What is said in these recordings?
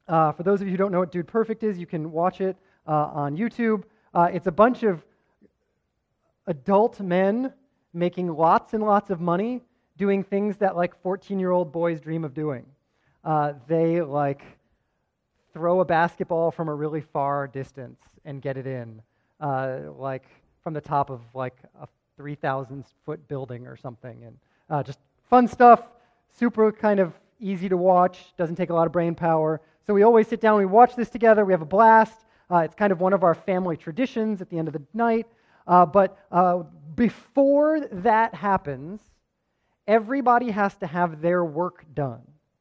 For those of you who don't know what Dude Perfect is, you can watch it on YouTube. It's a bunch of adult men making lots and lots of money doing things that like 14-year-old boys dream of doing. They like throw a basketball from a really far distance and get it in, like from the top of like a 3,000-foot building or something. And just fun stuff, super kind of easy to watch, doesn't take a lot of brain power. So we always sit down, we watch this together, we have a blast. It's kind of one of our family traditions at the end of the night. But before that happens, everybody has to have their work done.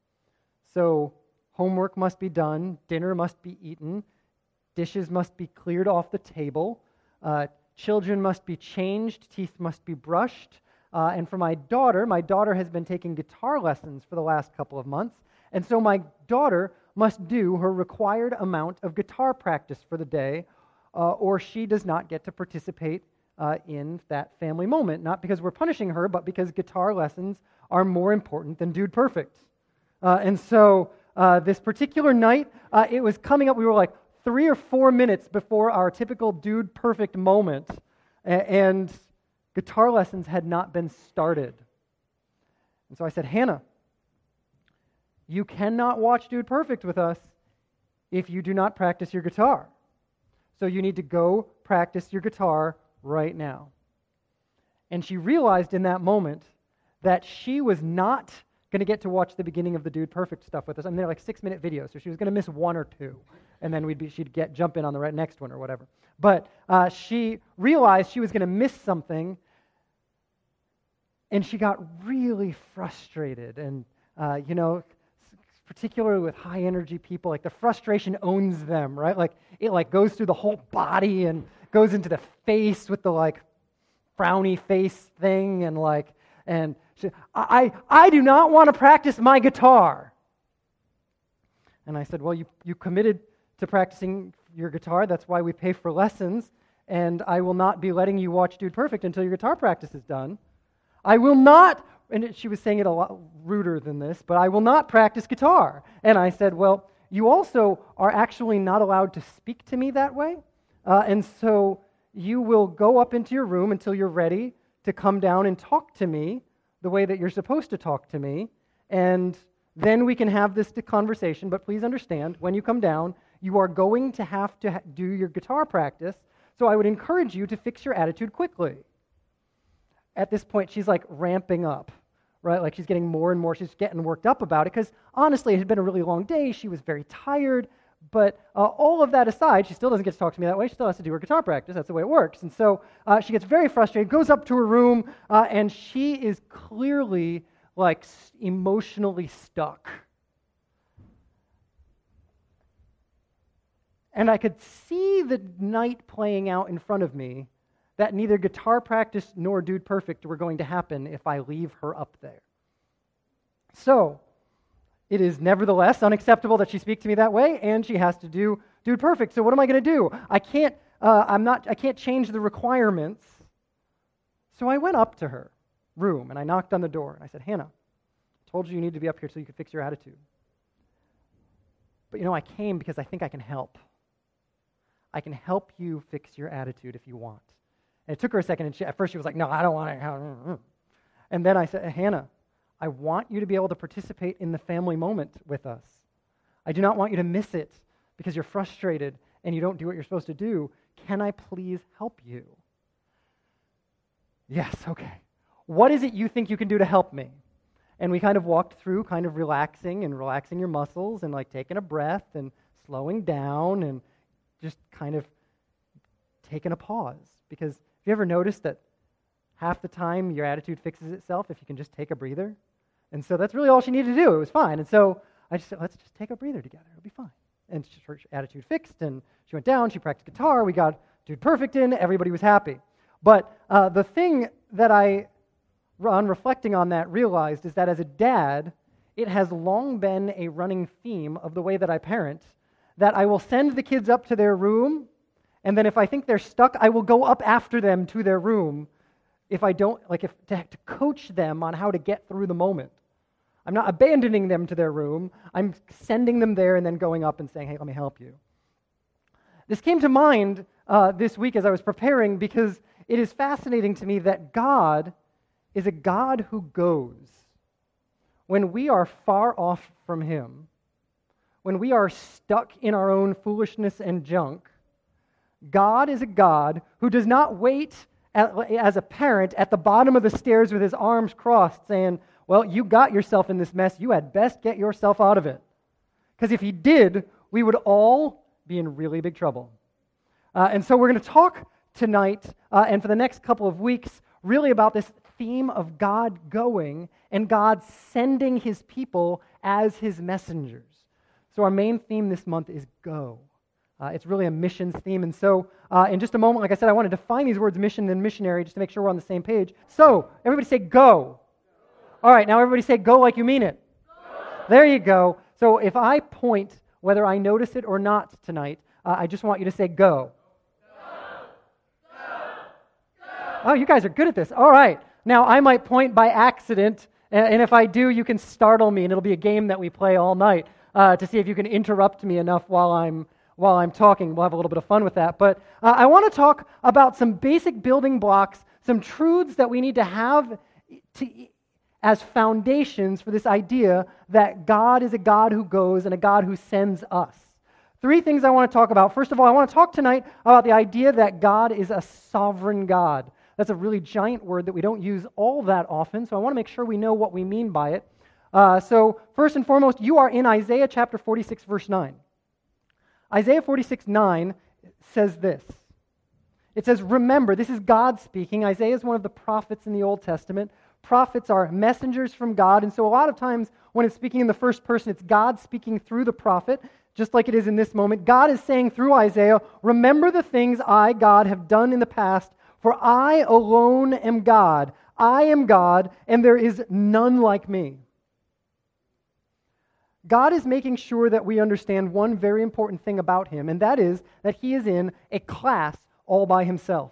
So homework must be done, dinner must be eaten, dishes must be cleared off the table, children must be changed, teeth must be brushed. And for my daughter has been taking guitar lessons for the last couple of months, and so my daughter must do her required amount of guitar practice for the day, or she does not get to participate in that family moment. Not because we're punishing her, but because guitar lessons are more important than Dude Perfect. And so this particular night, it was coming up, we were like 3 or 4 minutes before our typical Dude Perfect moment, and guitar lessons had not been started. And so I said, Hannah, you cannot watch Dude Perfect with us if you do not practice your guitar. So you need to go practice your guitar right now. And she realized in that moment that she was not going to get to watch the beginning of the Dude Perfect stuff with us. I mean, they're like 6-minute videos, so she was going to miss 1 or 2, and then she'd jump in on the next one or whatever. But she realized she was going to miss something, and she got really frustrated. And particularly with high energy people, like the frustration owns them, right? Like it like goes through the whole body and goes into the face with the like frowny face thing, and I do not want to practice my guitar. And I said, well, you committed to practicing your guitar. That's why we pay for lessons, and I will not be letting you watch Dude Perfect until your guitar practice is done. I will not, and she was saying it a lot ruder than this, but I will not practice guitar. And I said, well, you also are actually not allowed to speak to me that way, and so you will go up into your room until you're ready to come down and talk to me the way that you're supposed to talk to me, and then we can have this conversation. But please understand, when you come down, you are going to have to do your guitar practice, so I would encourage you to fix your attitude quickly. At this point, she's like ramping up, right? Like she's getting more and more, she's getting worked up about it, because honestly, it had been a really long day, she was very tired, but all of that aside, she still doesn't get to talk to me that way, she still has to do her guitar practice, that's the way it works. And so she gets very frustrated, goes up to her room, and she is clearly like emotionally stuck. And I could see the night playing out in front of me, that neither guitar practice nor Dude Perfect were going to happen if I leave her up there. So, it is nevertheless unacceptable that she speak to me that way, and she has to do Dude Perfect. So what am I going to do? I can't change the requirements. So I went up to her room, and I knocked on the door, and I said, Hannah, I told you need to be up here so you could fix your attitude. But I came because I think I can help. I can help you fix your attitude if you want. And it took her a second, and at first she was like, no, I don't want to. And then I said, Hannah, I want you to be able to participate in the family moment with us. I do not want you to miss it because you're frustrated and you don't do what you're supposed to do. Can I please help you? Yes, okay. What is it you think you can do to help me? And we kind of walked through kind of relaxing your muscles and like taking a breath and slowing down and just kind of taking a pause. Because have you ever noticed that half the time your attitude fixes itself if you can just take a breather? And so that's really all she needed to do. It was fine. And so I just said, let's just take a breather together. It'll be fine. And her attitude fixed, and she went down, she practiced guitar, we got Dude Perfect in, everybody was happy. But the thing that I, on reflecting on that, realized is that as a dad, it has long been a running theme of the way that I parent, that I will send the kids up to their room, and then if I think they're stuck, I will go up after them to their room if I don't, to coach them on how to get through the moment. I'm not abandoning them to their room. I'm sending them there and then going up and saying, hey, let me help you. This came to mind this week as I was preparing because it is fascinating to me that God is a God who goes. When we are far off from Him, when we are stuck in our own foolishness and junk, God is a God who does not wait as a parent at the bottom of the stairs with his arms crossed saying, well, you got yourself in this mess. You had best get yourself out of it. Because if He did, we would all be in really big trouble. And so we're going to talk tonight and for the next couple of weeks really about this theme of God going and God sending His people as His messengers. So our main theme this month is go. It's really a missions theme. And so in just a moment, like I said, I want to define these words mission and missionary just to make sure we're on the same page. So everybody say go. All right, now everybody say go like you mean it. Go. There you go. So if I point, whether I notice it or not tonight, I just want you to say go. Oh, you guys are good at this. All right. Now, I might point by accident, and if I do, you can startle me, and it'll be a game that we play all night to see if you can interrupt me enough while I'm talking. We'll have a little bit of fun with that. But I want to talk about some basic building blocks, some truths that we need to have as foundations for this idea that God is a God who goes and a God who sends us. 3 things I want to talk about. First of all, I want to talk tonight about the idea that God is a sovereign God. That's a really giant word that we don't use all that often, so I want to make sure we know what we mean by it. So first and foremost, you are in Isaiah chapter 46, verse 9. Isaiah 46, 9 says this. It says, remember, this is God speaking. Isaiah is one of the prophets in the Old Testament. Prophets are messengers from God, and so a lot of times when it's speaking in the first person, it's God speaking through the prophet, just like it is in this moment. God is saying through Isaiah, remember the things I, God, have done in the past, for I alone am God. I am God, and there is none like me. God is making sure that we understand one very important thing about Him, and that is that He is in a class all by Himself.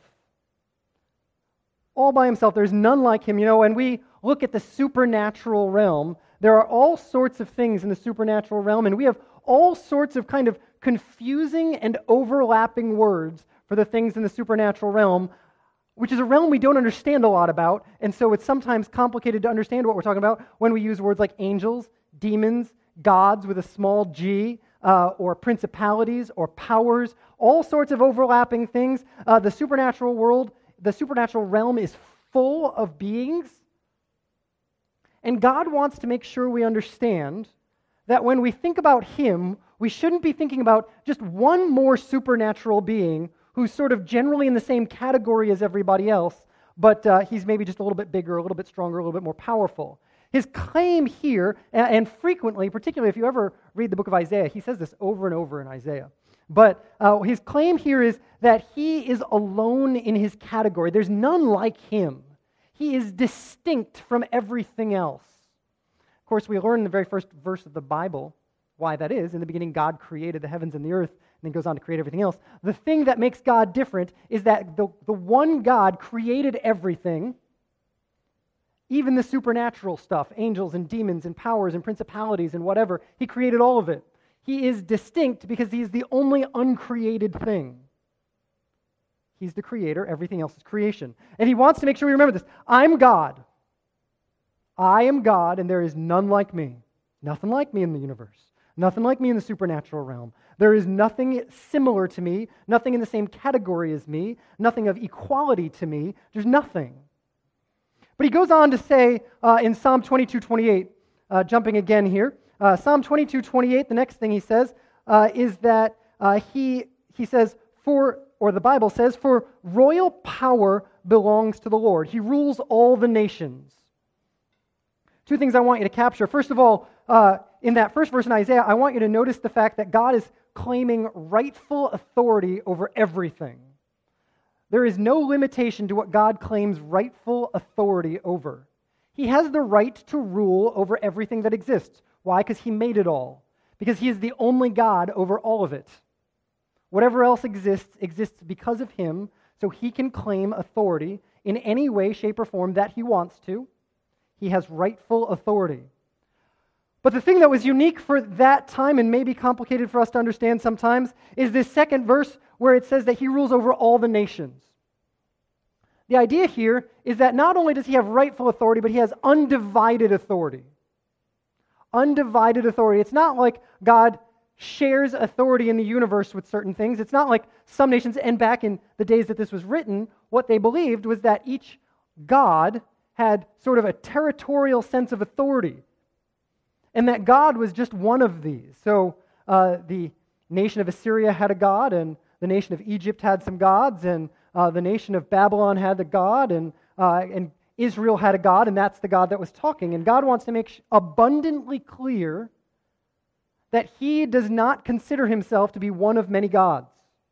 All by Himself. There's none like Him. You know, when we look at the supernatural realm, there are all sorts of things in the supernatural realm, and we have all sorts of kind of confusing and overlapping words for the things in the supernatural realm, which is a realm we don't understand a lot about, and so it's sometimes complicated to understand what we're talking about when we use words like angels, demons, gods with a small g, or principalities, or powers, all sorts of overlapping things. The supernatural world, the supernatural realm is full of beings, and God wants to make sure we understand that when we think about Him, we shouldn't be thinking about just one more supernatural being who's sort of generally in the same category as everybody else, but he's maybe just a little bit bigger, a little bit stronger, a little bit more powerful. His claim here, and frequently, particularly if you ever read the book of Isaiah, he says this over and over in Isaiah, but his claim here is that He is alone in His category. There's none like Him. He is distinct from everything else. Of course, we learn in the very first verse of the Bible why that is. In the beginning, God created the heavens and the earth, and then goes on to create everything else. The thing that makes God different is that the one God created everything, even the supernatural stuff, angels and demons and powers and principalities and whatever. He created all of it. He is distinct because He is the only uncreated thing. He's the creator. Everything else is creation. And He wants to make sure we remember this. I'm God. I am God, and there is none like me. Nothing like me in the universe. Nothing like me in the supernatural realm. There is nothing similar to me, nothing in the same category as me, nothing of equality to me. There's nothing. But he goes on to say in Psalm 22:28, jumping again here, Psalm 22:28, the next thing he says is that he says, the Bible says, for royal power belongs to the Lord. He rules all the nations. 2 things I want you to capture. First of all, in that first verse in Isaiah, I want you to notice the fact that God is claiming rightful authority over everything. There is no limitation to what God claims rightful authority over. He has the right to rule over everything that exists. Why? Because He made it all. Because He is the only God over all of it. Whatever else exists because of Him, so He can claim authority in any way, shape, or form that He wants to. He has rightful authority. But the thing that was unique for that time and maybe complicated for us to understand sometimes is this second verse where it says that he rules over all the nations. The idea here is that not only does he have rightful authority, but he has undivided authority. Undivided authority. It's not like God shares authority in the universe with certain things. It's not like some nations, and back in the days that this was written, what they believed was that each god had sort of a territorial sense of authority, and that God was just one of these. So the nation of Assyria had a god, and the nation of Egypt had some gods, and the nation of Babylon had a god, and Israel had a god, and that's the God that was talking. And God wants to make abundantly clear that he does not consider himself to be one of many gods.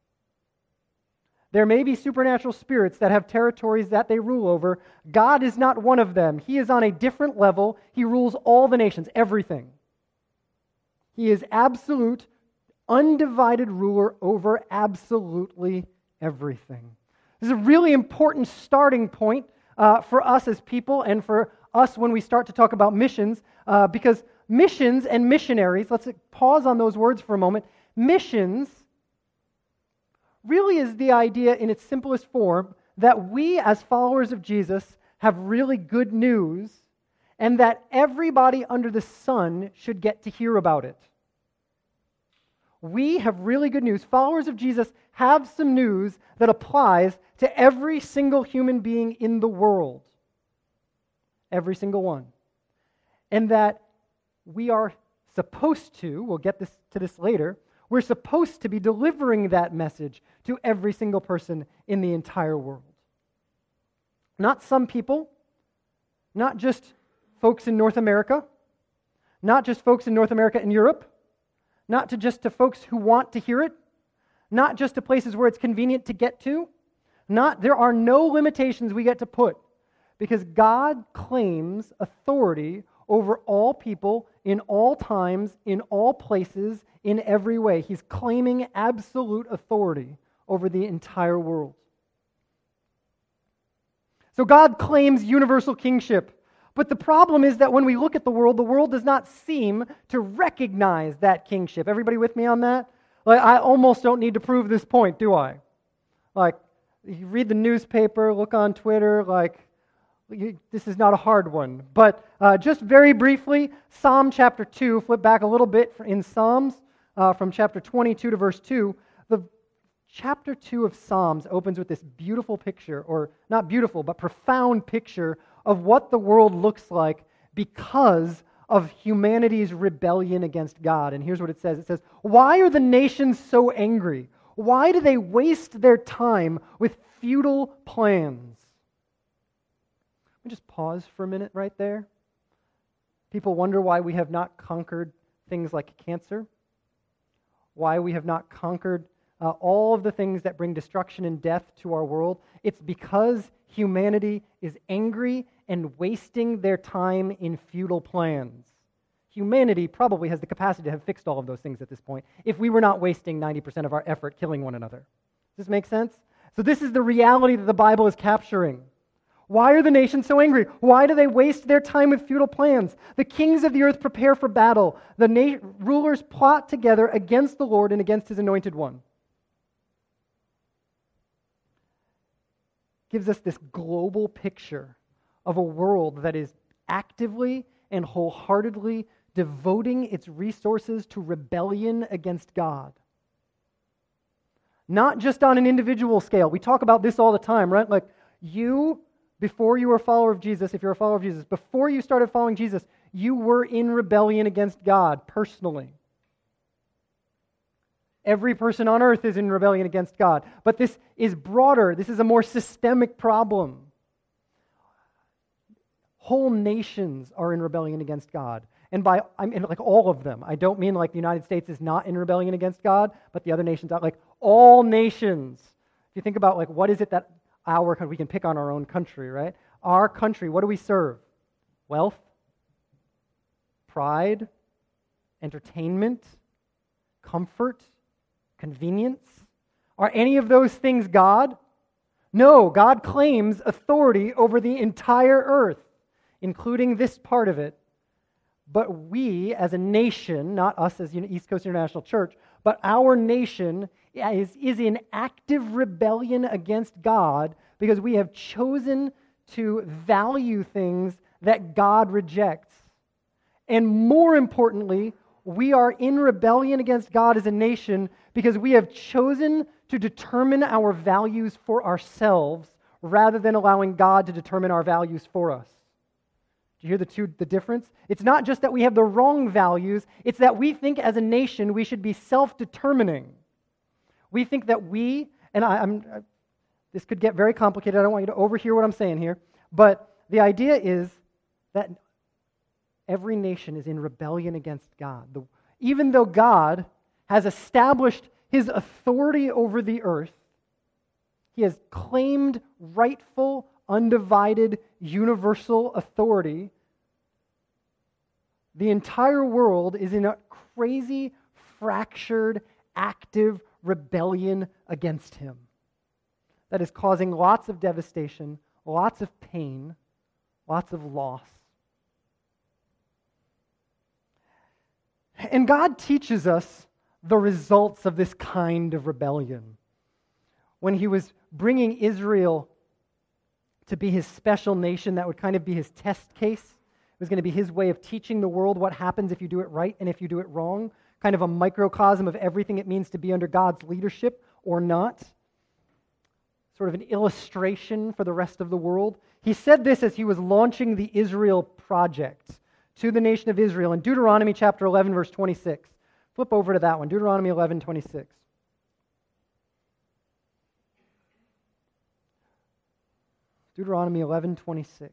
There may be supernatural spirits that have territories that they rule over. God is not one of them. He is on a different level. He rules all the nations, everything. He is absolute, undivided ruler over absolutely everything. This is a really important starting point for us as people and for us when we start to talk about missions, because missions and missionaries, let's pause on those words for a moment. Missions really is the idea in its simplest form that we as followers of Jesus have really good news and that everybody under the sun should get to hear about it. We have really good news. Followers of Jesus have some news that applies to every single human being in the world. Every single one. And that we are supposed to, we'll get to this later, we're supposed to be delivering that message to every single person in the entire world. Not some people, not just folks in North America, not just folks in North America and Europe, not just to folks who want to hear it, not just to places where it's convenient to get to. There are no limitations we get to put because God claims authority over all people in all times, in all places, in every way. He's claiming absolute authority over the entire world. So God claims universal kingship. But the problem is that when we look at the world does not seem to recognize that kingship. Everybody with me on that? Like, I almost don't need to prove this point, do I? Like, you read the newspaper, look on Twitter, this is not a hard one. But just very briefly, Psalm chapter 2, flip back a little bit in Psalms, from chapter 22 to verse 2. The chapter 2 of Psalms opens with this beautiful picture, or not beautiful, but profound picture of what the world looks like because of humanity's rebellion against God. And here's what it says. It says, "Why are the nations so angry? Why do they waste their time with futile plans?" Let me just pause for a minute right there. People wonder why we have not conquered things like cancer, why we have not conquered all of the things that bring destruction and death to our world. It's because humanity is angry and wasting their time in futile plans. Humanity probably has the capacity to have fixed all of those things at this point if we were not wasting 90% of our effort killing one another. Does this make sense? So this is the reality that the Bible is capturing. Why are the nations so angry? Why do they waste their time with futile plans? The kings of the earth prepare for battle. The rulers plot together against the Lord and against his anointed one. Gives us this global picture of a world that is actively and wholeheartedly devoting its resources to rebellion against God. Not just on an individual scale. We talk about this all the time, right? Like you, before you were a follower of Jesus, if you're a follower of Jesus, before you started following Jesus, you were in rebellion against God personally. Every person on earth is in rebellion against God. But this is broader. This is a more systemic problem. Whole nations are in rebellion against God. And I mean like all of them. I don't mean like the United States is not in rebellion against God, but the other nations are like all nations. If you think about like what is it that we can pick on our own country, right? Our country, what do we serve? Wealth, pride, entertainment, comfort, convenience. Are any of those things God? No, God claims authority over the entire earth, including this part of it. but we as a nation, not us as East Coast International Church, but our nation is in active rebellion against God because we have chosen to value things that God rejects. And more importantly, we are in rebellion against God as a nation because we have chosen to determine our values for ourselves rather than allowing God to determine our values for us. Do you hear the difference? It's not just that we have the wrong values, it's that we think as a nation we should be self-determining. We think that this could get very complicated. I don't want you to overhear what I'm saying here, but the idea is that every nation is in rebellion against God. Even though God has established his authority over the earth, he has claimed rightful, undivided, universal authority, the entire world is in a crazy, fractured, active rebellion against him that is causing lots of devastation, lots of pain, lots of loss. And God teaches us the results of this kind of rebellion. When he was bringing Israel to be his special nation, that would kind of be his test case. It was going to be his way of teaching the world what happens if you do it right and if you do it wrong, kind of a microcosm of everything it means to be under God's leadership or not. Sort of an illustration for the rest of the world. He said this as he was launching the Israel project to the nation of Israel in Deuteronomy chapter 11, verse 26. Flip over to that one, Deuteronomy 11, 26. Deuteronomy 11, 26.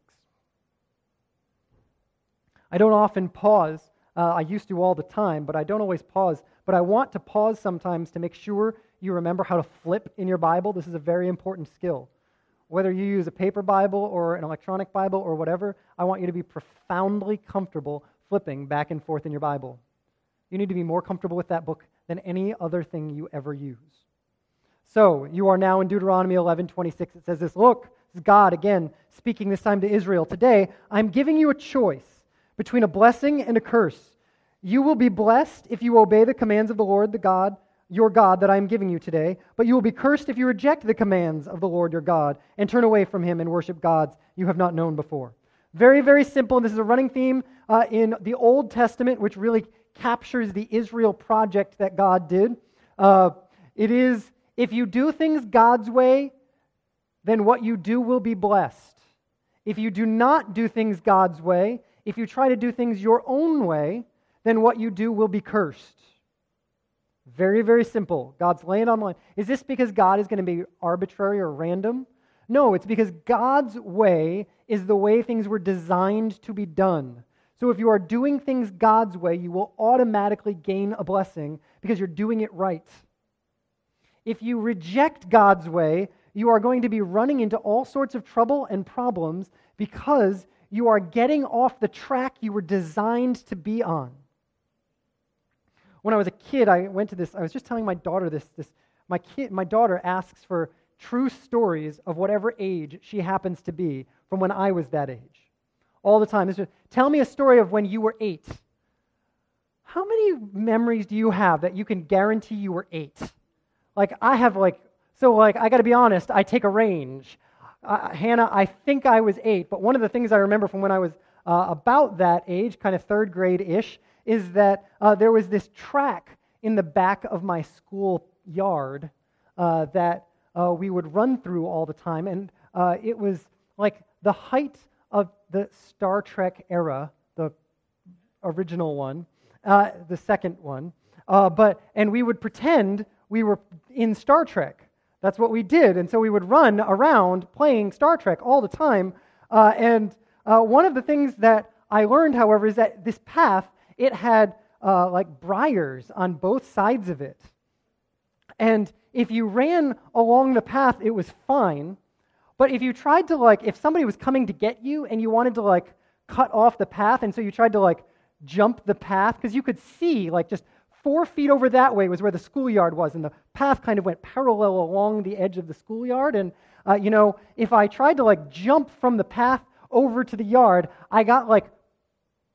I don't often pause. I used to all the time, but I don't always pause. But I want to pause sometimes to make sure you remember how to flip in your Bible. This is a very important skill. Whether you use a paper Bible or an electronic Bible or whatever, I want you to be profoundly comfortable flipping back and forth in your Bible. You need to be more comfortable with that book than any other thing you ever use. So, you are now in Deuteronomy 11:26. It says this, look, this is God again speaking this time to Israel. Today, I'm giving you a choice between a blessing and a curse. You will be blessed if you obey the commands of the Lord, your God, that I am giving you today, but you will be cursed if you reject the commands of the Lord your God and turn away from him and worship gods you have not known before. Very, very simple. And this is a running theme in the Old Testament, which really captures the Israel project that God did. It is, if you do things God's way, then what you do will be blessed. If you do not do things God's way, if you try to do things your own way, then what you do will be cursed. Very, very simple. God's laying on the line. Is this because God is going to be arbitrary or random? No, it's because God's way is the way things were designed to be done. So if you are doing things God's way, you will automatically gain a blessing because you're doing it right. If you reject God's way, you are going to be running into all sorts of trouble and problems because you are getting off the track you were designed to be on. When I was a kid, I was just telling my daughter this. My daughter asks for true stories of whatever age she happens to be from when I was that age. All the time. Tell me a story of when you were 8. How many memories do you have that you can guarantee you were 8? I have I got to be honest, I take a range. Hannah, I think I was 8, but one of the things I remember from when I was about that age, kind of third grade-ish, is that there was this track in the back of my school yard that we would run through all the time, and it was like the height of the Star Trek era, the original one, the second one, and we would pretend we were in Star Trek. That's what we did, and so we would run around playing Star Trek all the time, and one of the things that I learned, however, is that this path, it had briars on both sides of it. And if you ran along the path, it was fine. But if you tried to, if somebody was coming to get you and you wanted to, cut off the path, and so you tried to, jump the path, because you could see, just 4 feet over that way was where the schoolyard was, and the path kind of went parallel along the edge of the schoolyard. And, if I tried to, jump from the path over to the yard, I got,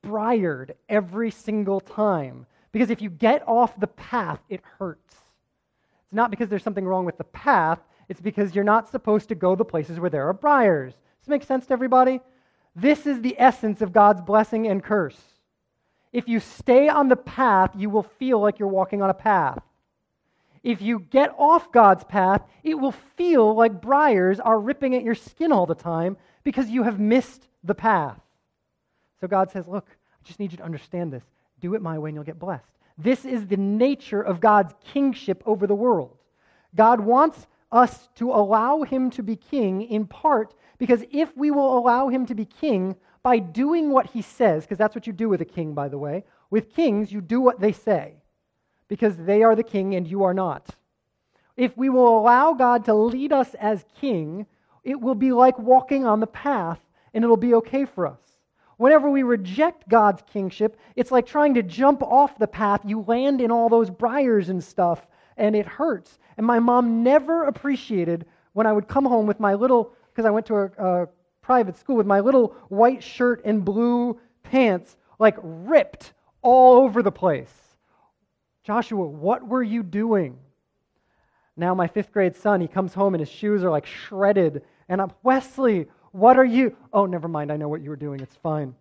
briared every single time. Because if you get off the path, it hurts. It's not because there's something wrong with the path, it's because you're not supposed to go the places where there are briars. Does this make sense to everybody? This is the essence of God's blessing and curse. If you stay on the path, you will feel like you're walking on a path. If you get off God's path, it will feel like briars are ripping at your skin all the time because you have missed the path. So God says, look, I just need you to understand this. Do it my way and you'll get blessed. This is the nature of God's kingship over the world. God wants us to allow him to be king in part because if we will allow him to be king by doing what he says, because that's what you do with a king, by the way. With kings, you do what they say because they are the king and you are not. If we will allow God to lead us as king, it will be like walking on the path and it'll be okay for us. Whenever we reject God's kingship, it's like trying to jump off the path. You land in all those briars and stuff, and it hurts. And my mom never appreciated when I would come home with my little, because I went to a private school, with my little white shirt and blue pants, like ripped all over the place. Joshua, what were you doing? Now my 5th grade son, he comes home and his shoes are like shredded. And I'm, Wesley, what are you? Oh, never mind. I know what you were doing. It's fine.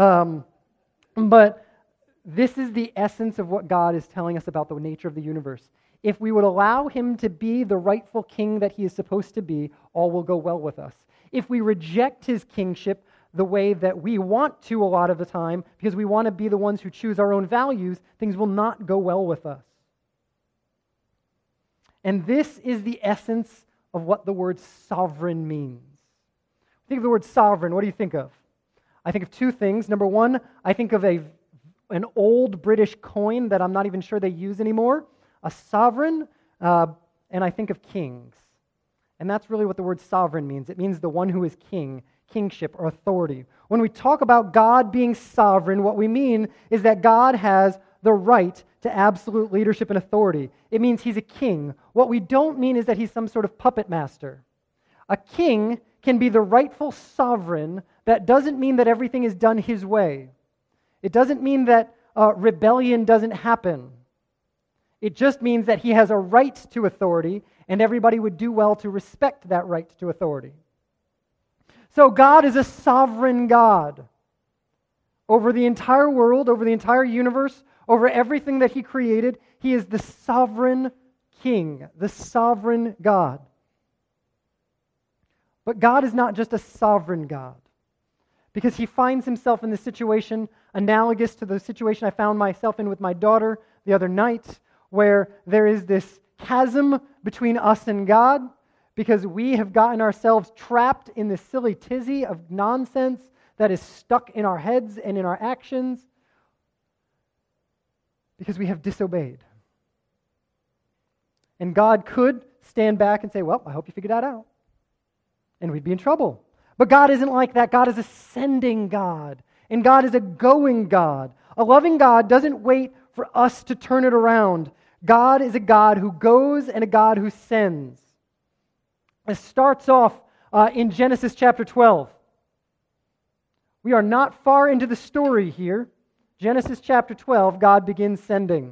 But this is the essence of what God is telling us about the nature of the universe. If we would allow him to be the rightful king that he is supposed to be, all will go well with us. If we reject his kingship the way that we want to a lot of the time, because we want to be the ones who choose our own values, things will not go well with us. And this is the essence of what the word sovereign means. Think of the word sovereign, what do you think of? I think of two things. Number one, I think of an old British coin that I'm not even sure they use anymore, a sovereign, and I think of kings. And that's really what the word sovereign means. It means the one who is king, kingship or authority. When we talk about God being sovereign, what we mean is that God has the right to absolute leadership and authority. It means he's a king. What we don't mean is that he's some sort of puppet master. A king can be the rightful sovereign. That doesn't mean that everything is done his way. It doesn't mean that rebellion doesn't happen. It just means that he has a right to authority, and everybody would do well to respect that right to authority. So God is a sovereign God over the entire world, over the entire universe, over everything that he created. He is the sovereign king, the sovereign God. But God is not just a sovereign God, because he finds himself in this situation analogous to the situation I found myself in with my daughter the other night, where there is this chasm between us and God, because we have gotten ourselves trapped in this silly tizzy of nonsense that is stuck in our heads and in our actions, because we have disobeyed. And God could stand back and say, well, I hope you figured that out. And we'd be in trouble. But God isn't like that. God is a sending God. And God is a going God. A loving God doesn't wait for us to turn it around. God is a God who goes and a God who sends. It starts off in Genesis chapter 12. We are not far into the story here. Genesis chapter 12, God begins sending.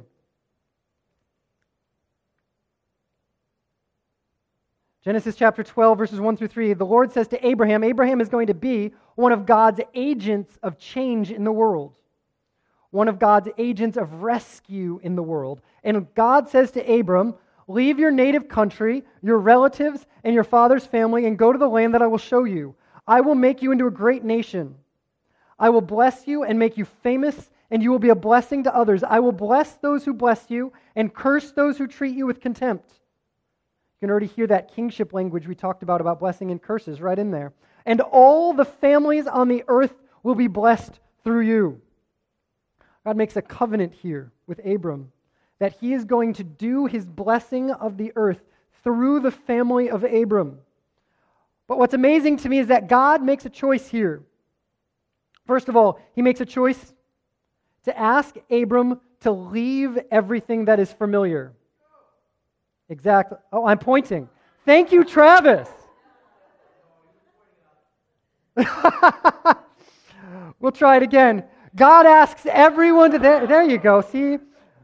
Genesis chapter 12, verses 1 through 3, the Lord says to Abraham, Abraham is going to be one of God's agents of change in the world, one of God's agents of rescue in the world. And God says to Abram, leave your native country, your relatives, and your father's family, and go to the land that I will show you. I will make you into a great nation. I will bless you and make you famous, and you will be a blessing to others. I will bless those who bless you, and curse those who treat you with contempt. You can already hear that kingship language we talked about blessing and curses right in there. And all the families on the earth will be blessed through you. God makes a covenant here with Abram that he is going to do his blessing of the earth through the family of Abram. But what's amazing to me is that God makes a choice here. First of all, he makes a choice to ask Abram to leave everything that is familiar. Exactly. Oh, I'm pointing. Thank you, Travis. We'll try it again. God asks everyone to, there you go, see?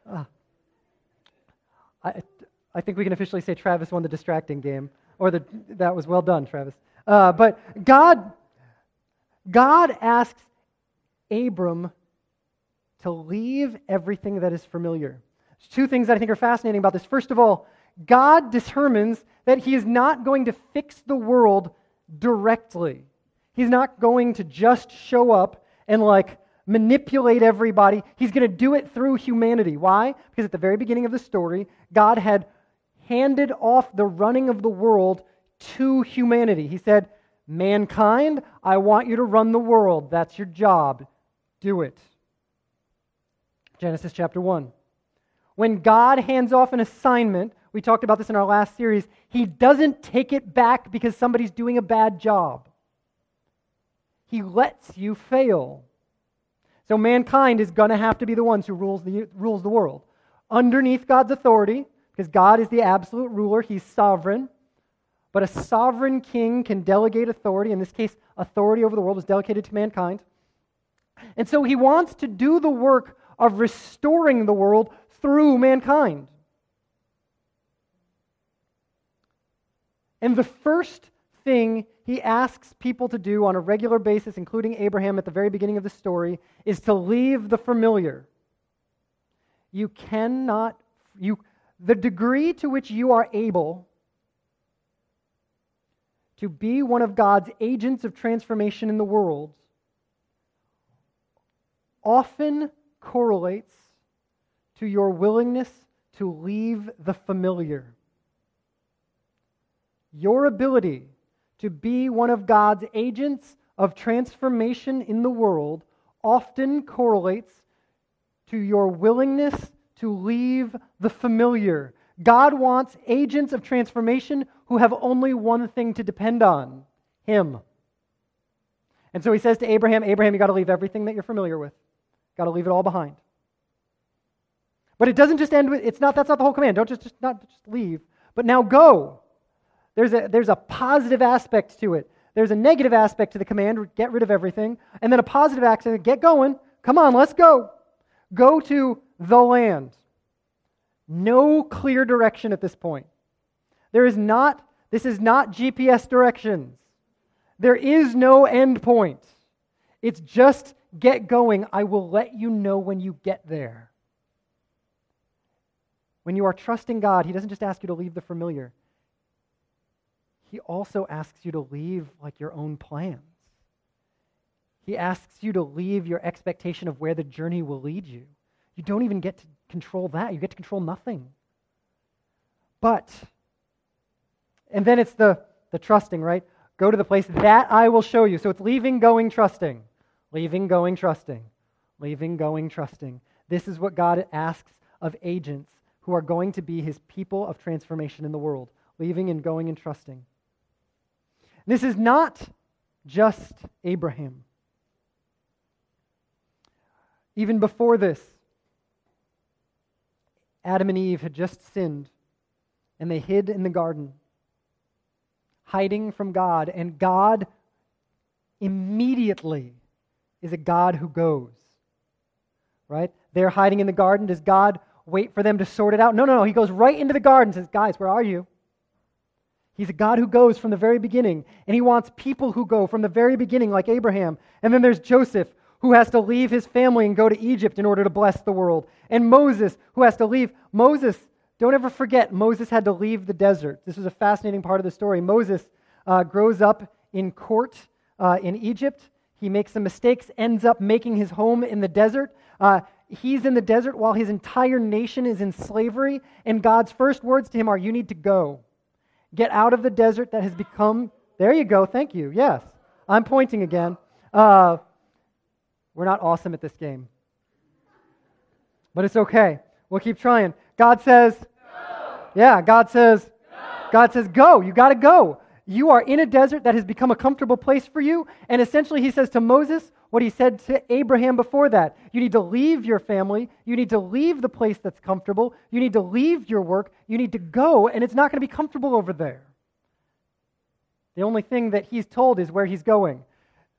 I think we can officially say Travis won the distracting game, or that was well done, Travis. But God asks Abram to leave everything that is familiar. There's two things that I think are fascinating about this. First of all, God determines that he is not going to fix the world directly. He's not going to just show up and manipulate everybody. He's going to do it through humanity. Why? Because at the very beginning of the story, God had handed off the running of the world to humanity. He said, mankind, I want you to run the world. That's your job. Do it. Genesis chapter 1. When God hands off an assignment, we talked about this in our last series, he doesn't take it back because somebody's doing a bad job. He lets you fail. So mankind is going to have to be the ones who rules the world. Underneath God's authority, because God is the absolute ruler, he's sovereign. But a sovereign king can delegate authority. In this case, authority over the world is delegated to mankind. And so he wants to do the work of restoring the world through mankind. And the first thing he asks people to do on a regular basis, including Abraham at the very beginning of the story, is to leave the familiar. The degree to which you are able to be one of God's agents of transformation in the world often correlates to your willingness to leave the familiar. Your ability to be one of God's agents of transformation in the world often correlates to your willingness to leave the familiar. God wants agents of transformation who have only one thing to depend on, him. And so he says to Abraham, you got to leave everything that you're familiar with. Got to leave it all behind. But it doesn't just end with, that's not the whole command. Don't just leave, but now go. There's a positive aspect to it. There's a negative aspect to the command, get rid of everything, and then a positive aspect, get going. Come on, let's go. Go to the land. No clear direction at this point. This is not GPS directions. There is no end point. It's just get going. I will let you know when you get there. When you are trusting God, he doesn't just ask you to leave the familiar. He also asks you to leave your own plans. He asks you to leave your expectation of where the journey will lead you. You don't even get to control that. You get to control nothing. And then it's the trusting, right? Go to the place that I will show you. So it's leaving, going, trusting. Leaving, going, trusting. Leaving, going, trusting. This is what God asks of agents who are going to be his people of transformation in the world. Leaving and going and trusting. This is not just Abraham. Even before this, Adam and Eve had just sinned, and they hid in the garden, hiding from God, and God immediately is a God who goes, right? They're hiding in the garden. Does God wait for them to sort it out? No. He goes right into the garden and says, guys, where are you? He's a God who goes from the very beginning, and he wants people who go from the very beginning, like Abraham. And then there's Joseph, who has to leave his family and go to Egypt in order to bless the world. And Moses, who has to leave. Moses, don't ever forget, Moses had to leave the desert. This is a fascinating part of the story. Moses grows up in court in Egypt. He makes some mistakes, ends up making his home in the desert. He's in the desert while his entire nation is in slavery, and God's first words to him are, you need to go. Get out of the desert that has become... There you go, thank you, yes. I'm pointing again. We're not awesome at this game. But it's okay. We'll keep trying. God says... Go. Yeah, God says... Go. God says, go. You got to go. You are in a desert that has become a comfortable place for you. And essentially he says to Moses what he said to Abraham before that. You need to leave your family. You need to leave the place that's comfortable. You need to leave your work. You need to go, and it's not going to be comfortable over there. The only thing that he's told is where he's going.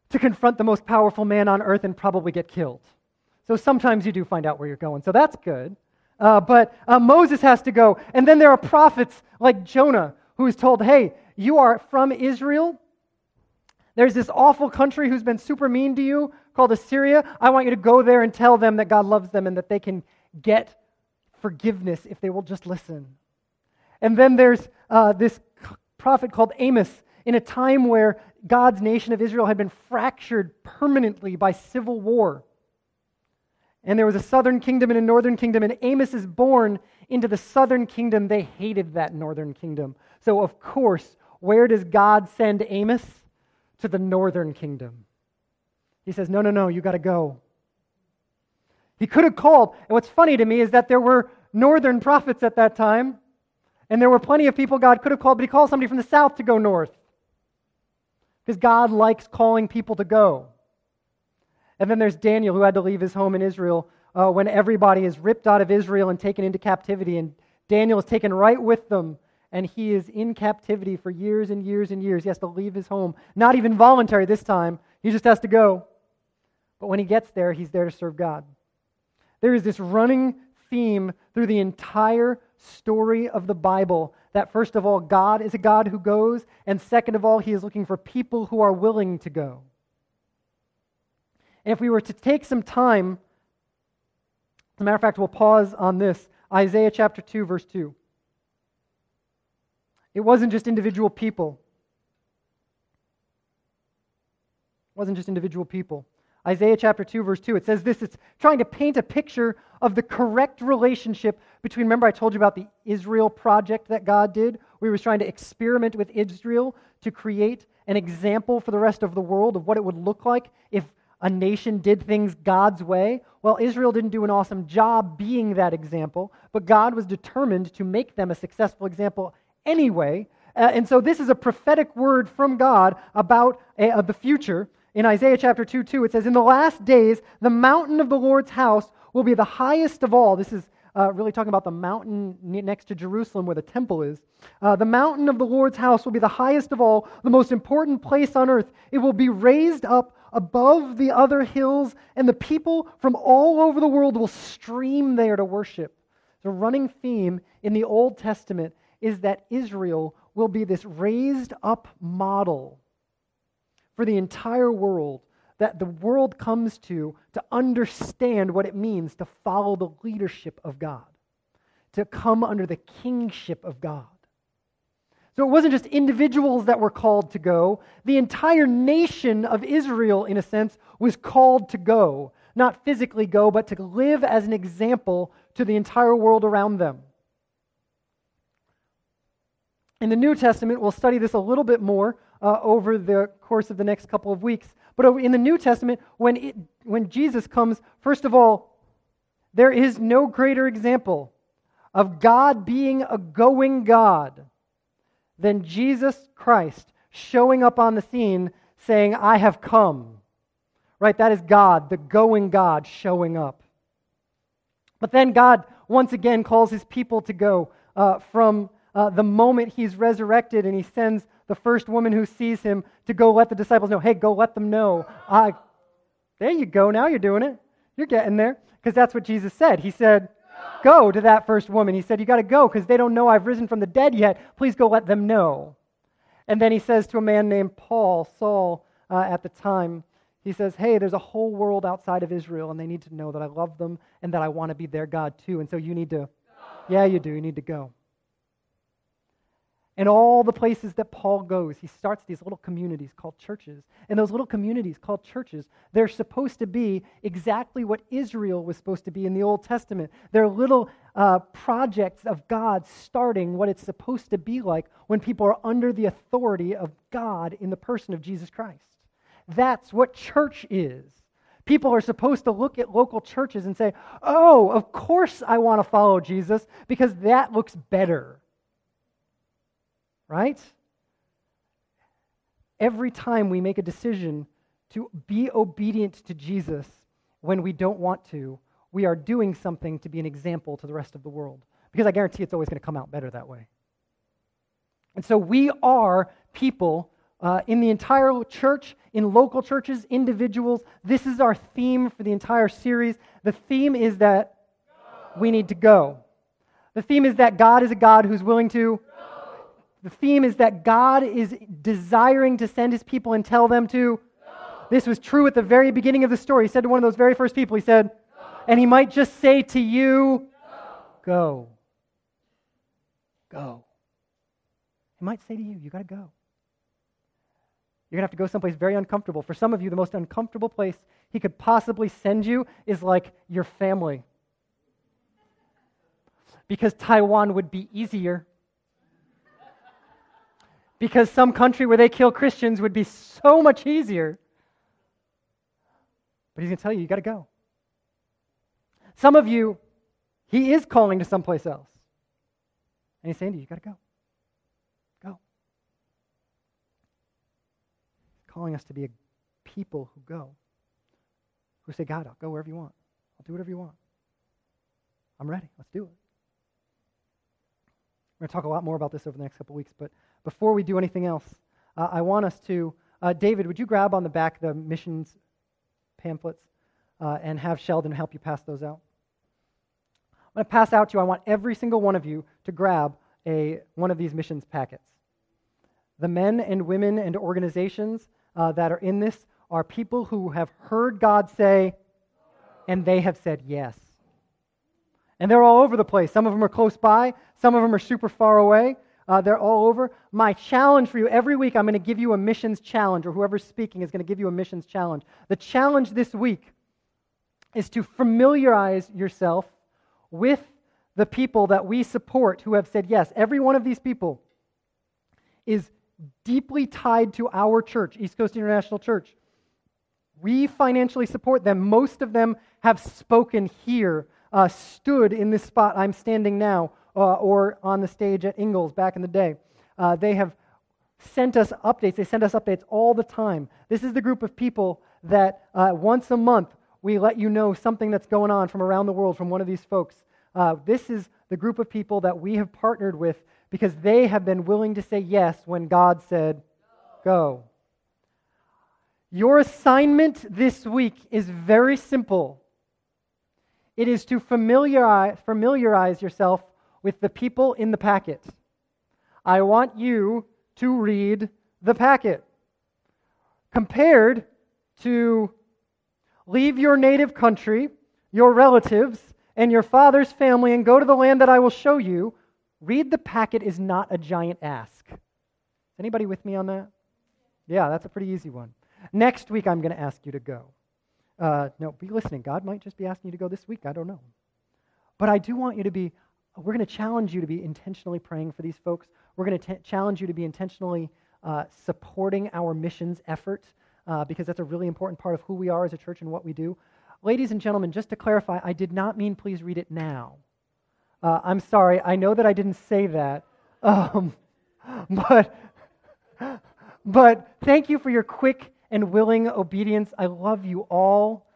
to confront the most powerful man on earth and probably get killed. So sometimes you do find out where you're going, so that's good. But Moses has to go. And then there are prophets like Jonah, who is told, hey, you are from Israel. There's this awful country who's been super mean to you called Assyria. I want you to go there and tell them that God loves them and that they can get forgiveness if they will just listen. And then there's this prophet called Amos in a time where God's nation of Israel had been fractured permanently by civil war. And there was a southern kingdom and a northern kingdom, and Amos is born into the southern kingdom. They hated that northern kingdom. So, of course, where does God send Amos? To the northern kingdom. He says, no, you got to go. He could have called, and what's funny to me is that there were northern prophets at that time, and there were plenty of people God could have called, but he called somebody from the south to go north. Because God likes calling people to go. And then there's Daniel, who had to leave his home in Israel when everybody is ripped out of Israel and taken into captivity, and Daniel is taken right with them. And he is in captivity for years and years and years. He has to leave his home. Not even voluntary this time. He just has to go. But when he gets there, he's there to serve God. There is this running theme through the entire story of the Bible that, first of all, God is a God who goes, and second of all, he is looking for people who are willing to go. And if we were to take some time, as a matter of fact, we'll pause on this. Isaiah chapter 2, verse 2. It wasn't just individual people. It wasn't just individual people. Isaiah chapter 2, verse 2, it says this. It's trying to paint a picture of the correct relationship between, remember I told you about the Israel project that God did? We were trying to experiment with Israel to create an example for the rest of the world of what it would look like if a nation did things God's way. Well, Israel didn't do an awesome job being that example, but God was determined to make them a successful example anyway. And so this is a prophetic word from God about the future. In Isaiah chapter 2, it says, in the last days, the mountain of the Lord's house will be the highest of all. This is really talking about the mountain next to Jerusalem where the temple is. The mountain of the Lord's house will be the highest of all, the most important place on earth. It will be raised up above the other hills, and the people from all over the world will stream there to worship. The running theme in the Old Testament is that Israel will be this raised up model for the entire world, that the world comes to understand what it means to follow the leadership of God, to come under the kingship of God. So it wasn't just individuals that were called to go. The entire nation of Israel, in a sense, was called to go. Not physically go, but to live as an example to the entire world around them. In the New Testament, we'll study this a little bit more over the course of the next couple of weeks. But in the New Testament, when Jesus comes, first of all, there is no greater example of God being a going God than Jesus Christ showing up on the scene saying, I have come. Right? That is God, the going God showing up. But then God once again calls his people to go from the moment he's resurrected, and he sends the first woman who sees him to go let the disciples know, hey, go let them know. There you go, now you're doing it. You're getting there. Because that's what Jesus said. He said, go to that first woman. He said, you got to go because they don't know I've risen from the dead yet. Please go let them know. And then he says to a man named Saul, at the time, he says, hey, there's a whole world outside of Israel, and they need to know that I love them and that I want to be their God too. And so you need to, yeah, you do. You need to go. And all the places that Paul goes, he starts these little communities called churches. And those little communities called churches, they're supposed to be exactly what Israel was supposed to be in the Old Testament. They're little projects of God starting what it's supposed to be like when people are under the authority of God in the person of Jesus Christ. That's what church is. People are supposed to look at local churches and say, oh, of course I want to follow Jesus because that looks better. Right? Every time we make a decision to be obedient to Jesus when we don't want to, we are doing something to be an example to the rest of the world. Because I guarantee it's always going to come out better that way. And so we are people in the entire church, in local churches, individuals. This is our theme for the entire series. The theme is that we need to go. The theme is that God is a God who's willing to. The theme is that God is desiring to send his people and tell them to. This was true at the very beginning of the story. He said to one of those very first people, he said, and he might just say to you, go. Go. He might say to you, you got to go. You're going to have to go someplace very uncomfortable. For some of you, the most uncomfortable place he could possibly send you is like your family. Because Taiwan would be easier. Because some country where they kill Christians would be so much easier. But he's going to tell you, you got to go. Some of you, he is calling to someplace else. And he's saying to you, you got to go. Go. He's calling us to be a people who go. Who say, God, I'll go wherever you want. I'll do whatever you want. I'm ready. Let's do it. We're going to talk a lot more about this over the next couple weeks, but before we do anything else, I want us to, David, would you grab on the back the missions pamphlets and have Sheldon help you pass those out? I'm going to pass out to you. I want every single one of you to grab one of these missions packets. The men and women and organizations that are in this are people who have heard God say, and they have said yes. And they're all over the place. Some of them are close by. Some of them are super far away. They're all over. My challenge for you, every week I'm going to give you a missions challenge, or whoever's speaking is going to give you a missions challenge. The challenge this week is to familiarize yourself with the people that we support who have said yes. Every one of these people is deeply tied to our church, East Coast International Church. We financially support them. Most of them have spoken here, stood in this spot I'm standing now, or on the stage at Ingalls back in the day. They have sent us updates. They send us updates all the time. This is the group of people that once a month we let you know something that's going on from around the world from one of these folks. This is the group of people that we have partnered with because they have been willing to say yes when God said, go. Your assignment this week is very simple. It is to familiarize yourself with the people in the packet. I want you to read the packet. Compared to leave your native country, your relatives, and your father's family and go to the land that I will show you, read the packet is not a giant ask. Is anybody with me on that? Yeah, that's a pretty easy one. Next week, I'm going to ask you to go. No, be listening. God might just be asking you to go this week. I don't know. But I do want you to be, we're going to challenge you to be intentionally praying for these folks. We're going to challenge you to be intentionally supporting our missions effort because that's a really important part of who we are as a church and what we do. Ladies and gentlemen, just to clarify, I did not mean please read it now. I'm sorry. I know that I didn't say that. But thank you for your quick and willing obedience. I love you all.